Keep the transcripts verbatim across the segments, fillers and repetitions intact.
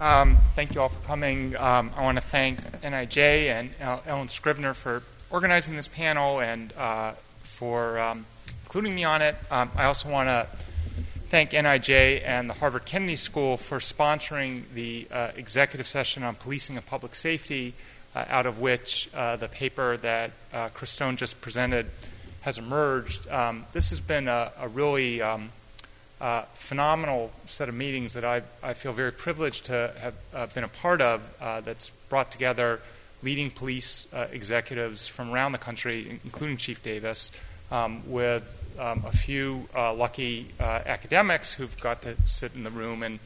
Um, thank you all for coming. Um, I want to thank N I J and uh, Ellen Scrivener for organizing this panel and uh, for um, including me on it. Um, I also want to thank N I J and the Harvard Kennedy School for sponsoring the uh, executive session on policing and public safety, uh, out of which uh, the paper that uh, Chris Stone just presented has emerged. Um, this has been a, a really um, uh, phenomenal set of meetings that I, I feel very privileged to have uh, been a part of, uh, that's brought together leading police uh, executives from around the country, including Chief Davis, um, with um, a few uh, lucky uh, academics who've got to sit in the room and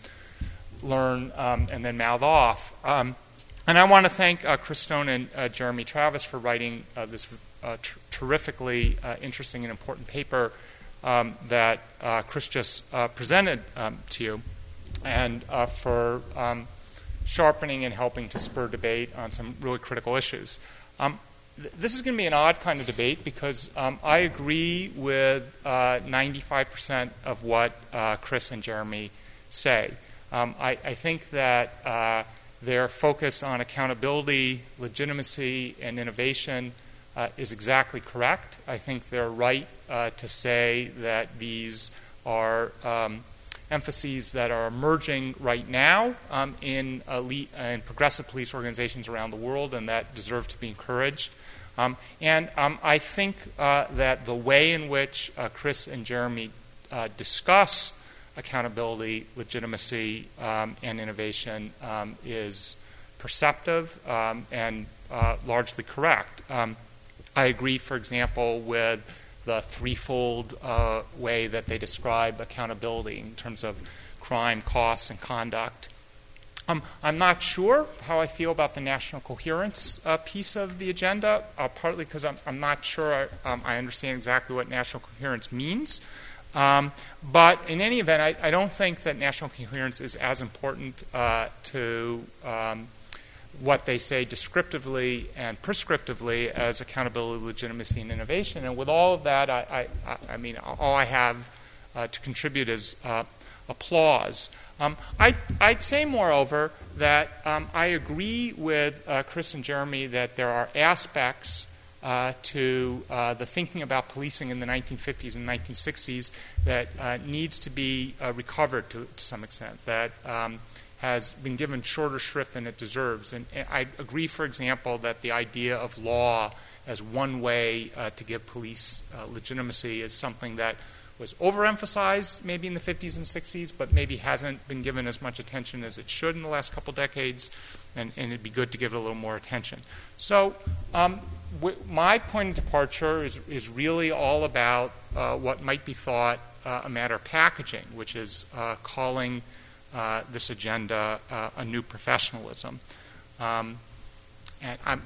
learn um, and then mouth off. Um, and I want to thank uh, Chris Stone and uh, Jeremy Travis for writing uh, this uh, tr- terrifically uh, interesting and important paper um, that uh, Chris just uh, presented um, to you, and uh, for um, sharpening and helping to spur debate on some really critical issues. Um, th- this is going to be an odd kind of debate because um, I agree with uh, ninety-five percent of what uh, Chris and Jeremy say. Um, I, I think that uh, their focus on accountability, legitimacy, and innovation uh, is exactly correct. I think they're right uh, to say that these are um, emphases that are emerging right now um, in elite and progressive police organizations around the world and that deserve to be encouraged. Um, and um, I think uh, that the way in which uh, Chris and Jeremy uh, discuss accountability, legitimacy, um, and innovation um, is perceptive um, and uh, largely correct. Um, I agree, for example, with the threefold uh, way that they describe accountability in terms of crime, costs, and conduct. Um, I'm not sure how I feel about the national coherence uh, piece of the agenda, uh, partly because I'm, I'm not sure I, um, I understand exactly what national coherence means. Um, but in any event, I, I don't think that national coherence is as important uh, to um, what they say descriptively and prescriptively as accountability, legitimacy, and innovation. And with all of that, I, I, I mean, all I have uh, to contribute is uh, applause. Um, I, I'd say, moreover, that um, I agree with uh, Chris and Jeremy that there are aspects Uh, to uh, the thinking about policing in the nineteen fifties and nineteen sixties that uh, needs to be uh, recovered to, to some extent, that um, has been given shorter shrift than it deserves. And, and I agree, for example, that the idea of law as one way uh, to give police uh, legitimacy is something that was overemphasized maybe in the fifties and sixties, but maybe hasn't been given as much attention as it should in the last couple decades, and, and it'd be good to give it a little more attention. So um, w- my point of departure is, is really all about uh, what might be thought uh, a matter of packaging, which is uh, calling uh, this agenda uh, a new professionalism. Um, and I'm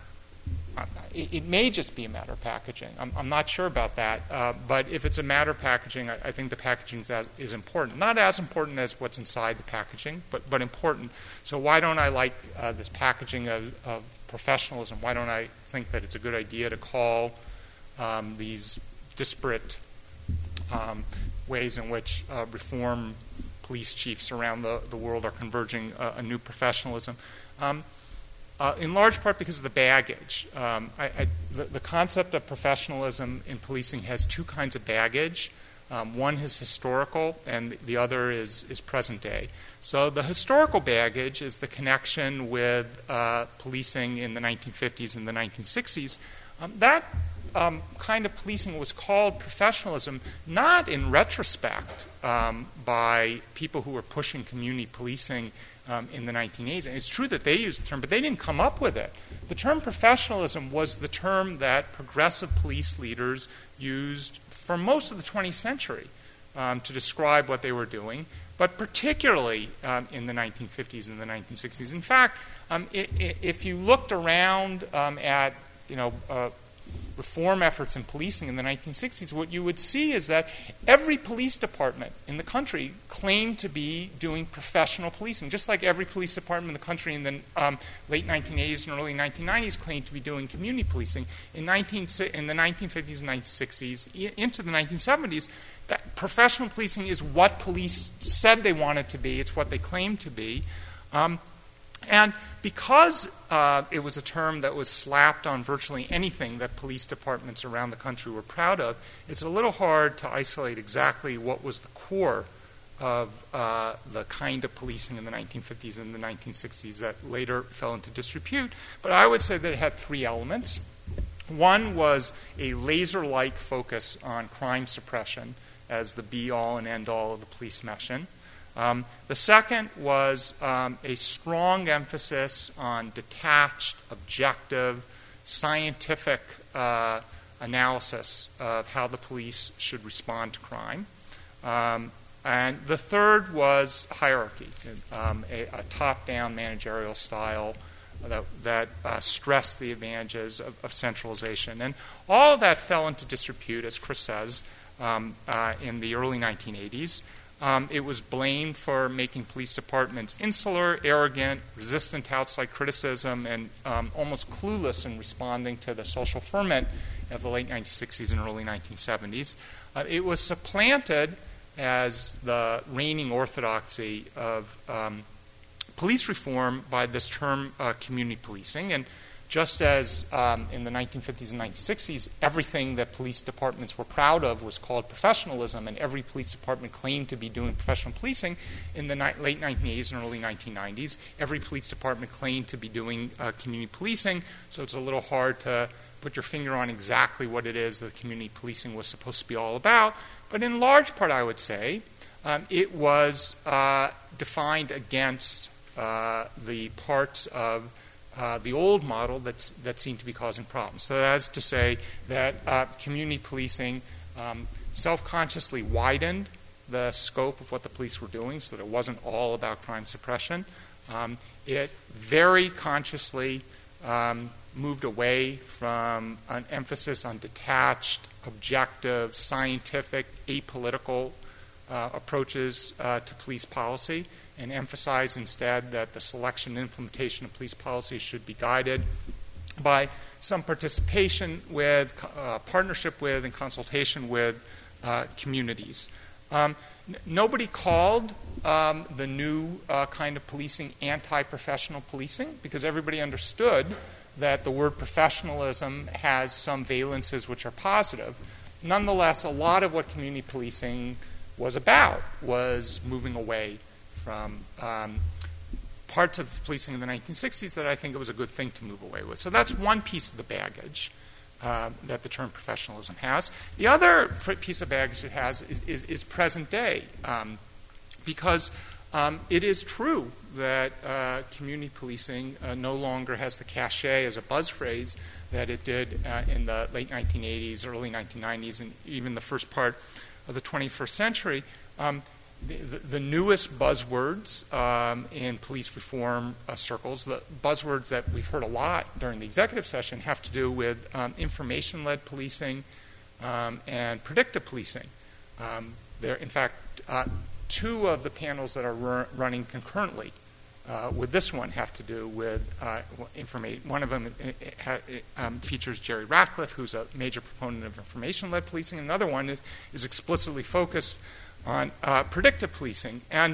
It may just be a matter of packaging. I'm, I'm not sure about that. Uh, but if it's a matter of packaging, I, I think the packaging is, as, is important. Not as important as what's inside the packaging, but, but important. So why don't I like uh, this packaging of, of professionalism? Why don't I think that it's a good idea to call um, these disparate um, ways in which uh, reform police chiefs around the, the world are converging uh, a new professionalism? Um, Uh, in large part because of the baggage. Um, I, I, the, the concept of professionalism in policing has two kinds of baggage. Um, one is historical, and the other is, is present day. So the historical baggage is the connection with uh, policing in the nineteen fifties and the nineteen sixties. Um, that um, kind of policing was called professionalism, not in retrospect um, by people who were pushing community policing Um, in the nineteen eighties. And it's true that they used the term, but they didn't come up with it. The term professionalism was the term that progressive police leaders used for most of the twentieth century um, to describe what they were doing, but particularly um, in the nineteen fifties and the nineteen sixties. In fact, um, it, it, if you looked around um, at, you know, uh, reform efforts in policing in the nineteen sixties, what you would see is that every police department in the country claimed to be doing professional policing, just like every police department in the country in the um, late nineteen eighties and early nineteen nineties claimed to be doing community policing. In, nineteen, in the nineteen fifties and nineteen sixties, into the nineteen seventies, that professional policing is what police said they wanted to be. It's what they claimed to be. Um, And because uh, it was a term that was slapped on virtually anything that police departments around the country were proud of, it's a little hard to isolate exactly what was the core of uh, the kind of policing in the nineteen fifties and the nineteen sixties that later fell into disrepute. But I would say that it had three elements. One was a laser-like focus on crime suppression as the be-all and end-all of the police mission. Um, the second was um, a strong emphasis on detached, objective, scientific uh, analysis of how the police should respond to crime. Um, and the third was hierarchy, um, a, a top-down managerial style that, that uh, stressed the advantages of, of centralization. And all of that fell into disrepute, as Chris says, um, uh, in the early nineteen eighties. Um, it was blamed for making police departments insular, arrogant, resistant to outside criticism, and um, almost clueless in responding to the social ferment of the late nineteen sixties and early nineteen seventies. Uh, it was supplanted as the reigning orthodoxy of um, police reform by this term uh, community policing. And just as um, in the nineteen fifties and nineteen sixties, everything that police departments were proud of was called professionalism, and every police department claimed to be doing professional policing, in the ni- late nineteen eighties and early nineteen nineties, every police department claimed to be doing uh, community policing, so it's a little hard to put your finger on exactly what it is that community policing was supposed to be all about. But in large part, I would say, um, it was uh, defined against uh, the parts of Uh, the old model that's, that seemed to be causing problems. So that is to say that uh, community policing um, self-consciously widened the scope of what the police were doing so that it wasn't all about crime suppression. Um, it very consciously um, moved away from an emphasis on detached, objective, scientific, apolitical uh, approaches uh, to police policy, and emphasize instead that the selection and implementation of police policy should be guided by some participation with, uh, partnership with, and consultation with uh, communities. Um, n- nobody called um, the new uh, kind of policing anti-professional policing, because everybody understood that the word professionalism has some valences which are positive. Nonetheless, a lot of what community policing was about was moving away from um, parts of policing in the nineteen sixties that I think it was a good thing to move away with. So that's one piece of the baggage uh, that the term professionalism has. The other piece of baggage it has is, is, is present day, um, because um, it is true that uh, community policing uh, no longer has the cachet as a buzz phrase that it did uh, in the late nineteen eighties, early nineteen nineties, and even the first part of the twenty-first century. Um, The, the, the newest buzzwords um, in police reform uh, circles, the buzzwords that we've heard a lot during the executive session, have to do with um, information-led policing um, and predictive policing. Um, there, in fact, uh, two of the panels that are ru- running concurrently uh, with this one have to do with uh, information. One of them it, it ha- it, um, features Jerry Ratcliffe, who's a major proponent of information-led policing. Another one is, is explicitly focused on uh, predictive policing. And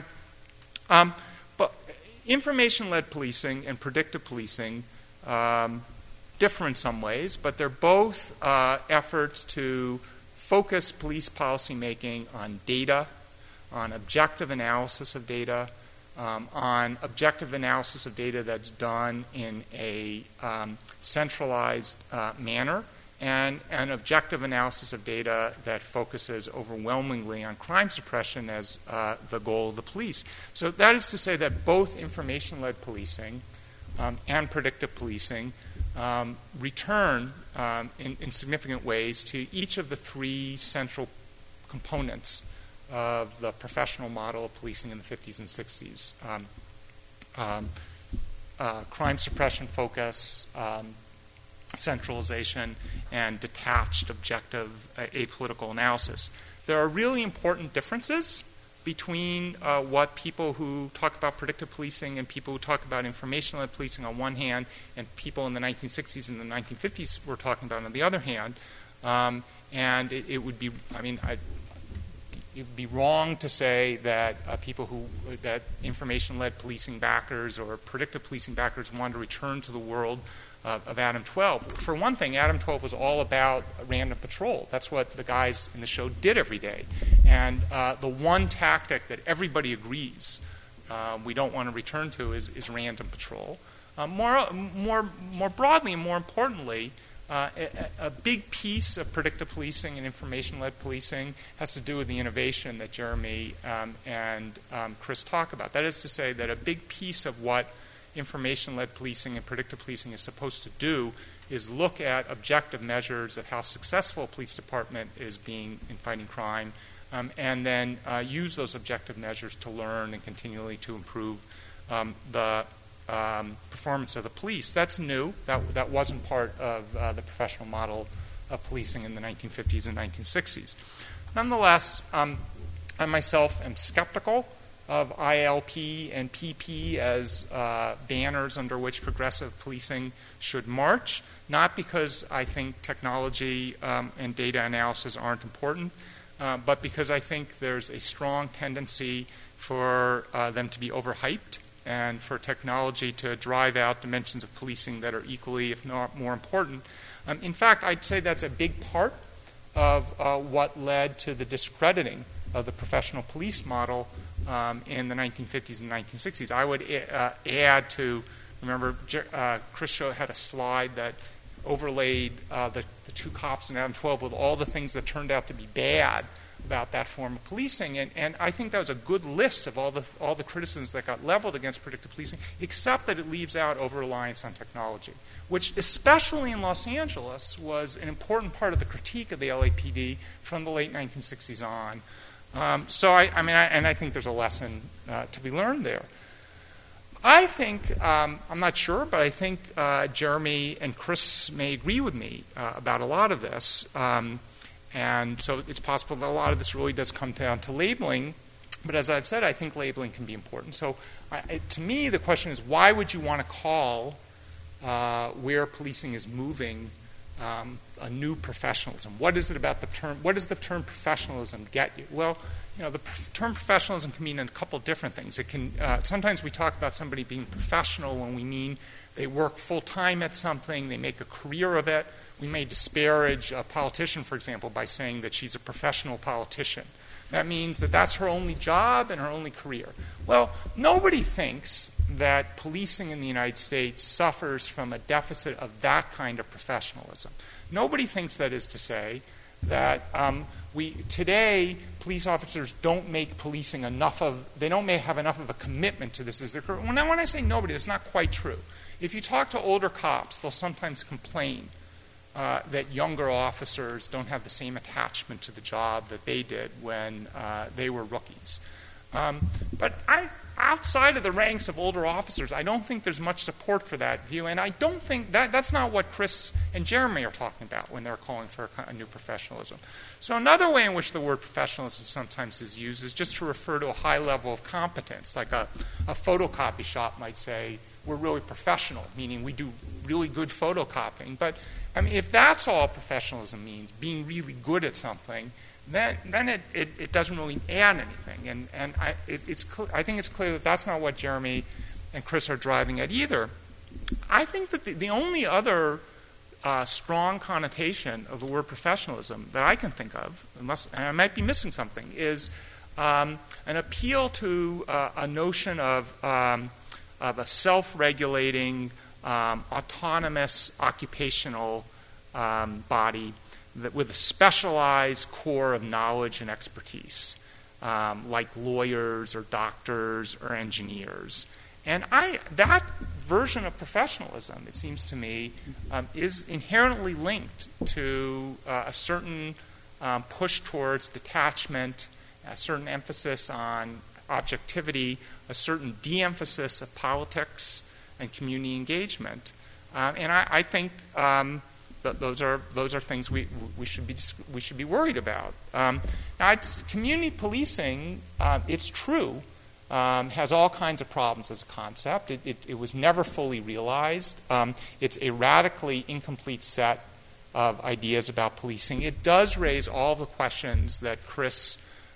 um, but information-led policing and predictive policing um, differ in some ways, but they're both uh, efforts to focus police policymaking on data, on objective analysis of data, um, on objective analysis of data that's done in a um, centralized uh, manner, and an objective analysis of data that focuses overwhelmingly on crime suppression as uh, the goal of the police. So that is to say that both information-led policing um, and predictive policing um, return um, in, in significant ways to each of the three central components of the professional model of policing in the fifties and sixties. Um, um, uh, crime suppression focus, um, centralization, and detached, objective, uh, apolitical analysis. There are really important differences between uh, what people who talk about predictive policing and people who talk about information-led policing on one hand, and people in the nineteen sixties and the nineteen fifties were talking about on the other hand. Um, and it, it would be, I mean, I, it'd be wrong to say that uh, people who that information-led policing backers or predictive policing backers want to return to the world uh, of Adam twelve. For one thing, Adam twelve was all about random patrol. That's what the guys in the show did every day. And uh, the one tactic that everybody agrees uh, we don't want to return to is, is random patrol. Uh, more, more, more broadly and more importantly, Uh, a, a big piece of predictive policing and information-led policing has to do with the innovation that Jeremy um, and um, Chris talk about. That is to say that a big piece of what information-led policing and predictive policing is supposed to do is look at objective measures of how successful a police department is being in fighting crime, um, and then uh, use those objective measures to learn and continually to improve um, the Um, performance of the police. That's new. That that wasn't part of uh, the professional model of policing in the nineteen fifties and nineteen sixties. Nonetheless, um, I myself am skeptical of I L P and P P as uh, banners under which progressive policing should march, not because I think technology um, and data analysis aren't important, uh, but because I think there's a strong tendency for uh, them to be overhyped and for technology to drive out dimensions of policing that are equally, if not more important. Um, in fact, I'd say that's a big part of uh, what led to the discrediting of the professional police model um, in the nineteen fifties and nineteen sixties. I would uh, add to, remember, uh, Chris Show had a slide that overlaid uh, the, the two cops in Adam twelve with all the things that turned out to be bad about that form of policing, and, and I think that was a good list of all the all the criticisms that got leveled against predictive policing, except that it leaves out over-reliance on technology, which especially in Los Angeles was an important part of the critique of the L A P D from the late nineteen sixties on. Um, so I, I mean, I, and I think there's a lesson uh, to be learned there. I think, um, I'm not sure, but I think uh, Jeremy and Chris may agree with me uh, about a lot of this. Um, And so it's possible that a lot of this really does come down to labeling. But as I've said, I think labeling can be important. So I, to me, the question is, why would you want to call uh, where policing is moving um, a new professionalism? What is it about the term? What does the term professionalism get you? Well, you know, the pr- term professionalism can mean a couple different things. It can uh, sometimes we talk about somebody being professional when we mean they work full time at something, they make a career of it. We may disparage a politician, for example, by saying that she's a professional politician. That means that that's her only job and her only career. Well, nobody thinks that policing in the United States suffers from a deficit of that kind of professionalism. Nobody thinks, that is to say, that um, we today police officers don't make policing enough of, they don't may have enough of a commitment to this as their career. Well, now when I say nobody, that's not quite true. If you talk to older cops, they'll sometimes complain Uh, that younger officers don't have the same attachment to the job that they did when uh, they were rookies. Um, but I, outside of the ranks of older officers, I don't think there's much support for that view, and I don't think that that's not what Chris and Jeremy are talking about when they're calling for a, a new professionalism. So another way in which the word professionalism sometimes is used is just to refer to a high level of competence, like a, a photocopy shop might say, we're really professional, meaning we do really good photocopying. But I mean, if that's all professionalism means, being really good at something, then then it, it, it doesn't really add anything. And and I it, it's cl- I think it's clear that that's not what Jeremy and Chris are driving at either. I think that the, the only other uh, strong connotation of the word professionalism that I can think of, unless and I might be missing something, is um, an appeal to uh, a notion of um, of a self-regulating, um, autonomous occupational um, body that with a specialized core of knowledge and expertise, um, like lawyers or doctors or engineers. And I, that version of professionalism, it seems to me, um, is inherently linked to uh, a certain um, push towards detachment, a certain emphasis on objectivity, a certain de-emphasis of politics and community engagement, um, and I, I think um, th- those are those are things we we should be we should be worried about. Um, now, it's, community policing, uh, it's true, um, has all kinds of problems as a concept. It, it, it was never fully realized. Um, it's a radically incomplete set of ideas about policing. It does raise all the questions that Chris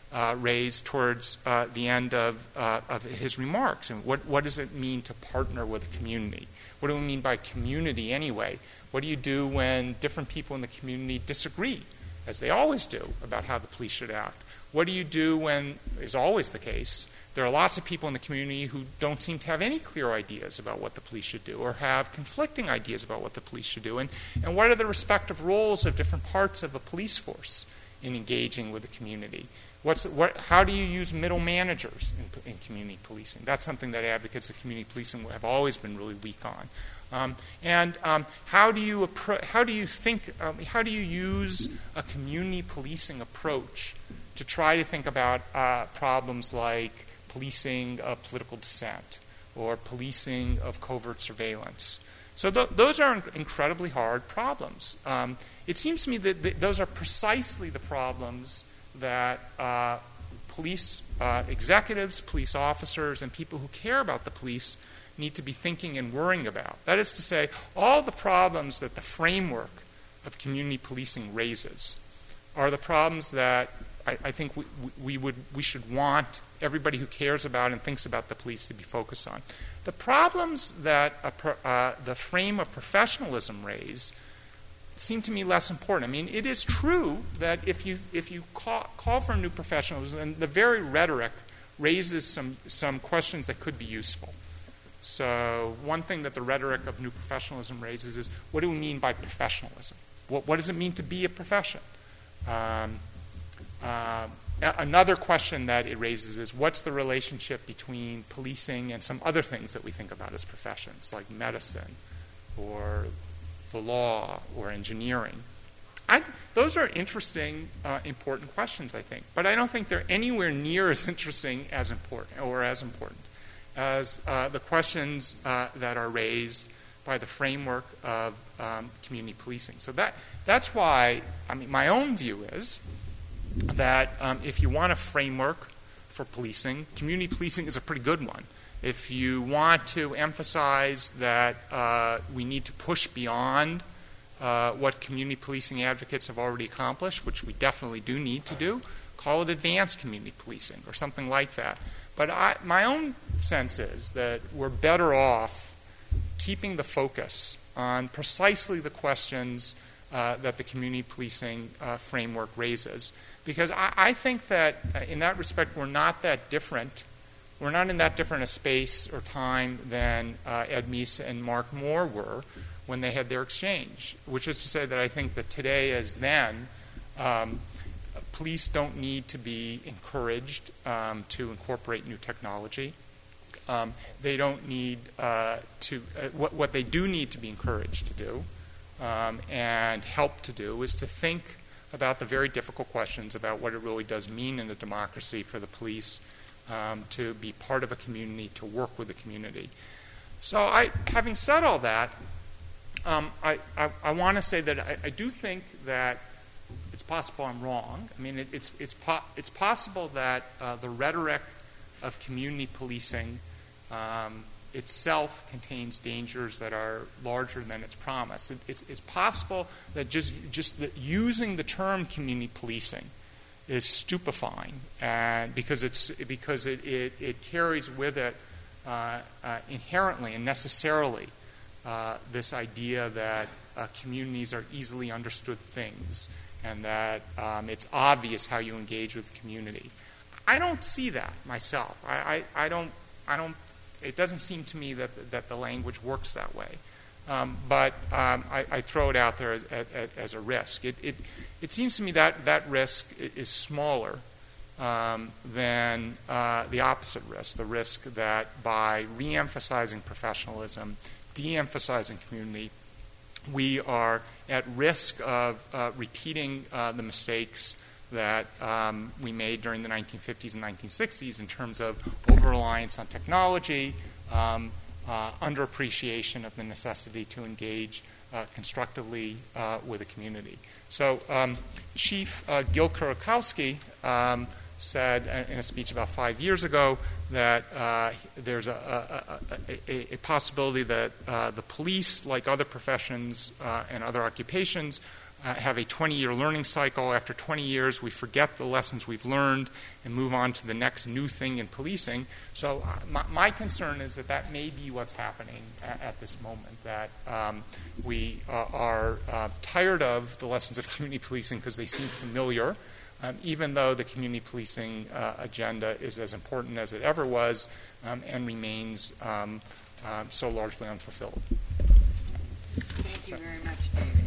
uh, raised towards uh, the end of, uh, of his remarks. And what, what does it mean to partner with a community? What do we mean by community anyway? What do you do when different people in the community disagree, as they always do, about how the police should act? What do you do when, is always the case, there are lots of people in the community who don't seem to have any clear ideas about what the police should do, or have conflicting ideas about what the police should do? And, and what are the respective roles of different parts of a police force in engaging with the community? What's, what, how do you use middle managers in, in community policing? That's something that advocates of community policing have always been really weak on. Um, and um, how do you appro- how do you think? Um, how do you use a community policing approach to try to think about uh, problems like policing of political dissent or policing of covert surveillance? So th- those are incredibly hard problems. Um, it seems to me that th- those are precisely the problems that uh, police uh, executives, police officers, and people who care about the police need to be thinking and worrying about. That is to say, all the problems that the framework of community policing raises are the problems that I, I think we, we, would, we should want everybody who cares about and thinks about the police to be focused on. The problems that a, uh, the frame of professionalism raise seem to me less important. I mean, it is true that if you if you call, call for new professionalism, and the very rhetoric raises some some questions that could be useful. So one thing that the rhetoric of new professionalism raises is, what do we mean by professionalism? What, what does it mean to be a profession? Um, uh, another question that it raises is, what's the relationship between policing and some other things that we think about as professions, like medicine or the law or engineering? I, those are interesting, uh, important questions, I think. But I don't think they're anywhere near as interesting as important, or as important, as uh, the questions uh, that are raised by the framework of um, community policing. So that that's why, I mean, my own view is that um, if you want a framework for policing, community policing is a pretty good one. If you want to emphasize that uh, we need to push beyond uh, what community policing advocates have already accomplished, which we definitely do need to do, call it advanced community policing or something like that. But I, my own sense is that we're better off keeping the focus on precisely the questions uh, that the community policing uh, framework raises. Because I, I think that uh, in that respect we're not that different. We're not in that different a space or time than uh, Ed Meese and Mark Moore were when they had their exchange, which is to say that I think that today as then, um, police don't need to be encouraged um, to incorporate new technology. Um, they don't need uh, to, uh, what, what they do need to be encouraged to do um, and help to do is to think about the very difficult questions about what it really does mean in a democracy for the police um, to be part of a community, to work with the community. So I, having said all that, um, I, I, I want to say that I, I do think that it's possible I'm wrong. I mean, it, it's, it's, po- it's possible that uh, the rhetoric of community policing um, itself contains dangers that are larger than its promise. It, it's, it's possible that just, just that using the term community policing is stupefying, and because, it's, because it, it, it carries with it uh, uh, inherently and necessarily uh, this idea that uh, communities are easily understood things and that um, it's obvious how you engage with the community. I don't see that myself. I, I, I don't. I don't. It doesn't seem to me that that the language works that way. Um, but um, I, I throw it out there as, as, as a risk. It, it it seems to me that that risk is smaller um, than uh, the opposite risk. The risk that by re-emphasizing professionalism, de-emphasizing community, we are at risk of uh, repeating uh, the mistakes that um, we made during the nineteen fifties and nineteen sixties in terms of over-reliance on technology, um, uh, underappreciation of the necessity to engage uh, constructively uh, with a community. So um, Chief uh, Gil Kurakowski um, said in a speech about five years ago that uh, there's a, a, a, a possibility that uh, the police, like other professions uh, and other occupations, uh, have a twenty-year learning cycle. After twenty years, we forget the lessons we've learned and move on to the next new thing in policing. So uh, my, my concern is that that may be what's happening at, at this moment, that um, we uh, are uh, tired of the lessons of community policing because they seem familiar, um, even though the community policing uh, agenda is as important as it ever was um, and remains um, um, so largely unfulfilled. Thank you very much, Dave.